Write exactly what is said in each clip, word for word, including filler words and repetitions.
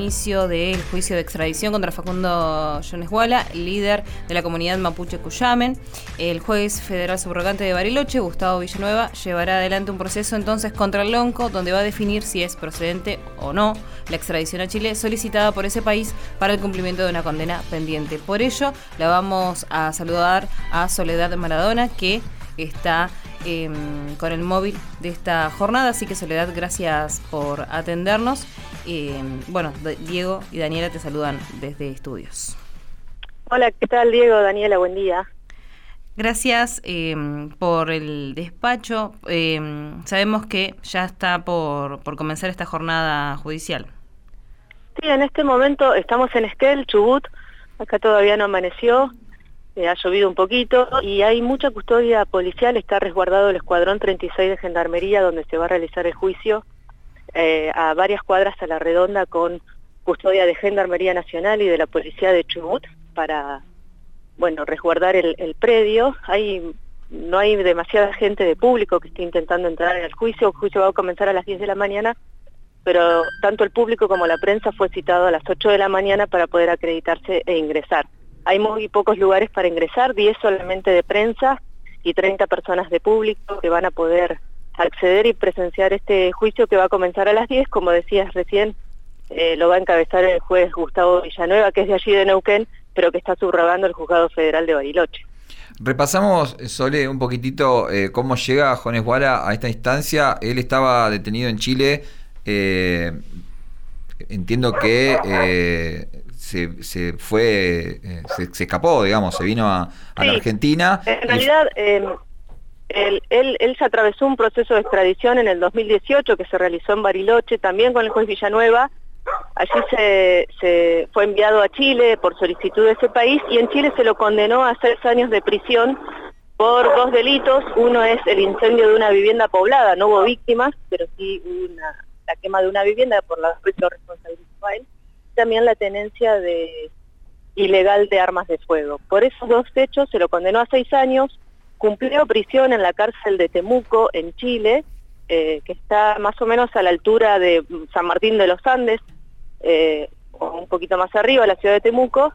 inicio del juicio de extradición contra Facundo Yonesguala, líder de la comunidad mapuche Cuyamen. El juez federal subrogante de Bariloche, Gustavo Villanueva, llevará adelante un proceso entonces contra el Lonco, donde va a definir si es procedente o no la extradición a Chile solicitada por ese país para el cumplimiento de una condena pendiente. Por ello, la vamos a saludar a Soledad Maradona, que está eh, con el móvil de esta jornada. Así que, Soledad, gracias por atendernos. Eh, bueno, Diego y Daniela te saludan desde estudios. Hola, ¿qué tal, Diego? Daniela, buen día. Gracias eh, por el despacho. Eh, sabemos que ya está por, por comenzar esta jornada judicial. Sí, en este momento estamos en Esquel, Chubut. Acá todavía no amaneció. Eh, ha llovido un poquito y hay mucha custodia policial. Está resguardado el escuadrón treinta y seis de Gendarmería, donde se va a realizar el juicio, eh, a varias cuadras a la redonda, con custodia de Gendarmería Nacional y de la Policía de Chubut para, bueno, resguardar el, el predio. Hay, no hay demasiada gente de público que esté intentando entrar al juicio. El juicio va a comenzar a las diez de la mañana, pero tanto el público como la prensa fue citado a las ocho de la mañana para poder acreditarse e ingresar. Hay muy pocos lugares para ingresar, diez solamente de prensa y treinta personas de público que van a poder acceder y presenciar este juicio que va a comenzar a las diez, como decías recién. Eh, lo va a encabezar el juez Gustavo Villanueva, que es de allí de Neuquén, pero que está subrogando el Juzgado Federal de Bariloche. Repasamos, Sole, un poquitito eh, cómo llega Yonesguala a esta instancia. Él estaba detenido en Chile. Eh, entiendo que eh, se, se fue, eh, se, se escapó, digamos, se vino a, a sí, la Argentina. En realidad, eh, él, él, él se atravesó un proceso de extradición en el dos mil dieciocho que se realizó en Bariloche, también con el juez Villanueva. Allí se, se fue enviado a Chile por solicitud de ese país, y en Chile se lo condenó a seis años de prisión por dos delitos. Uno es el incendio de una vivienda poblada. No hubo víctimas, pero sí una, la quema de una vivienda, por la cual lo responsabilizó a él. También la tenencia de ilegal de armas de fuego. Por esos dos hechos se lo condenó a seis años, cumplió prisión en la cárcel de Temuco, en Chile, eh, que está más o menos a la altura de San Martín de los Andes, eh, o un poquito más arriba, la ciudad de Temuco,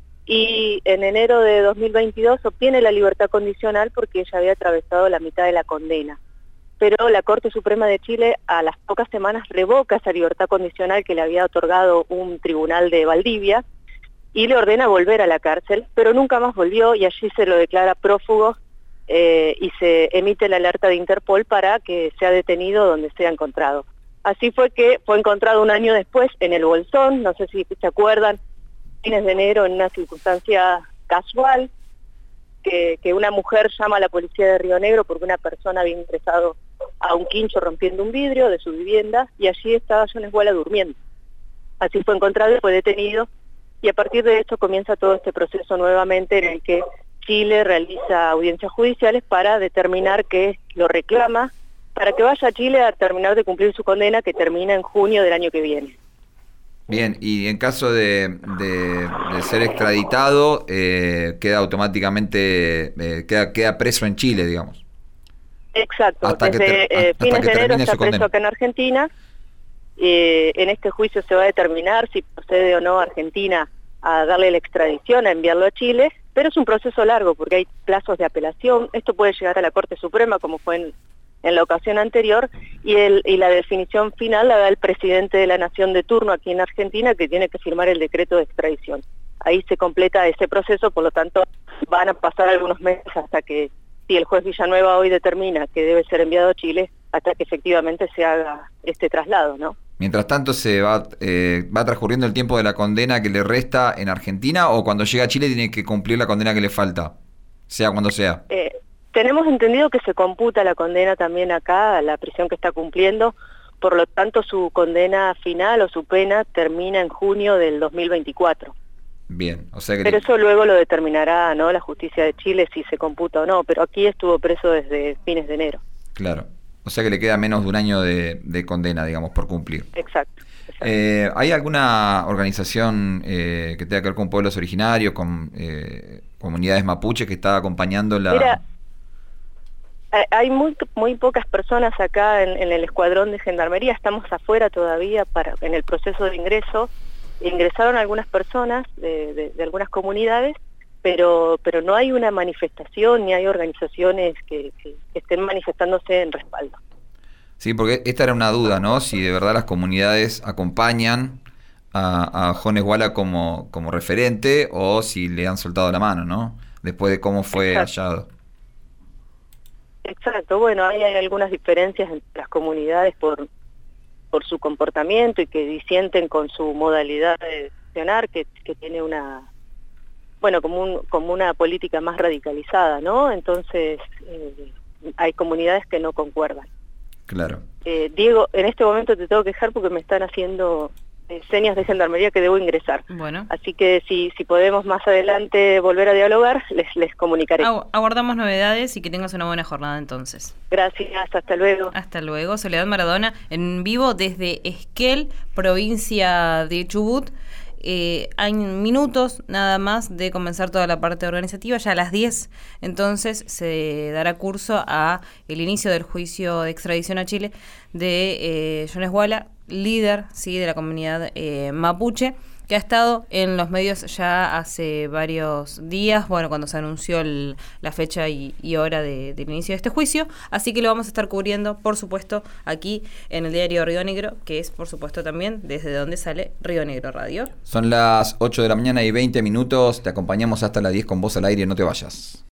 y en enero de dos mil veintidós obtiene la libertad condicional porque ella había atravesado la mitad de la condena. Pero la Corte Suprema de Chile a las pocas semanas revoca esa libertad condicional que le había otorgado un tribunal de Valdivia y le ordena volver a la cárcel, pero nunca más volvió, y allí se lo declara prófugo eh, y se emite la alerta de Interpol para que sea detenido donde sea encontrado. Así fue que fue encontrado un año después en el Bolsón, no sé si se acuerdan, fines de enero, en una circunstancia casual, que, que una mujer llama a la policía de Río Negro porque una persona había ingresado a un quincho rompiendo un vidrio de su vivienda, y allí estaba Yonesguala durmiendo. Así fue encontrado y fue detenido, y a partir de esto comienza todo este proceso nuevamente en el que Chile realiza audiencias judiciales para determinar que lo reclama, para que vaya a Chile a terminar de cumplir su condena, que termina en junio del año que viene. Bien, y en caso de, de, de ser extraditado, eh, queda automáticamente, eh, queda, queda preso en Chile, digamos. Exacto, hasta desde que ter, eh, fines de enero está preso acá en Argentina. Eh, en este juicio se va a determinar si procede o no a Argentina a darle la extradición, a enviarlo a Chile, pero es un proceso largo porque hay plazos de apelación. Esto puede llegar a la Corte Suprema, como fue en, en la ocasión anterior, y, el, y la definición final la da el presidente de la nación de turno aquí en Argentina, que tiene que firmar el decreto de extradición. Ahí se completa ese proceso, por lo tanto van a pasar algunos meses hasta que, si el juez Villanueva hoy determina que debe ser enviado a Chile, hasta que efectivamente se haga este traslado, ¿no? Mientras tanto, ¿se va, eh, va transcurriendo el tiempo de la condena que le resta en Argentina, o cuando llega a Chile tiene que cumplir la condena que le falta, sea cuando sea? Eh, tenemos entendido que se computa la condena también acá, la prisión que está cumpliendo, por lo tanto su condena final o su pena termina en junio del dos mil veinticuatro. Bien, o sea que... Pero eso luego lo determinará, ¿no?, la justicia de Chile, si se computa o no, pero aquí estuvo preso desde fines de enero. Claro, o sea que le queda menos de un año de, de condena, digamos, por cumplir. Exacto. exacto. Eh, ¿Hay alguna organización eh, que tenga que ver con pueblos originarios, con eh, comunidades mapuches que está acompañando la...? Mira, hay muy muy pocas personas acá en, en el escuadrón de Gendarmería, estamos afuera todavía para en el proceso de ingreso. ingresaron algunas personas de, de, de algunas comunidades, pero pero no hay una manifestación ni hay organizaciones que, que, que estén manifestándose en respaldo. Sí, porque esta era una duda, ¿no? Si de verdad las comunidades acompañan a, a Jones Walla como, como referente o si le han soltado la mano, ¿no? Después de cómo fue Exacto. hallado. Exacto, bueno, ahí hay algunas diferencias entre las comunidades por, por su comportamiento y que disienten con su modalidad de accionar, que, que tiene una... bueno, como, un, como una política más radicalizada, ¿no? Entonces, eh, hay comunidades que no concuerdan. Claro. Eh, Diego, en este momento te tengo que dejar porque me están haciendo eh, señas de gendarmería que debo ingresar. Bueno. Así que si, si podemos más adelante volver a dialogar, les, les comunicaré. Agu- aguardamos novedades y que tengas una buena jornada entonces. Gracias, hasta luego. Hasta luego. Soledad Maradona en vivo desde Esquel, provincia de Chubut. Eh, hay minutos nada más de comenzar toda la parte organizativa, ya a las diez entonces se dará curso a el inicio del juicio de extradición a Chile de eh, Jones Walla, líder sí de la comunidad eh, mapuche, que ha estado en los medios ya hace varios días, bueno, cuando se anunció el, la fecha y, y hora de, del inicio de este juicio, así que lo vamos a estar cubriendo, por supuesto, aquí en el diario Río Negro, que es, por supuesto, también desde donde sale Río Negro Radio. Son las ocho de la mañana y veinte minutos, te acompañamos hasta las diez con Voz al Aire, no te vayas.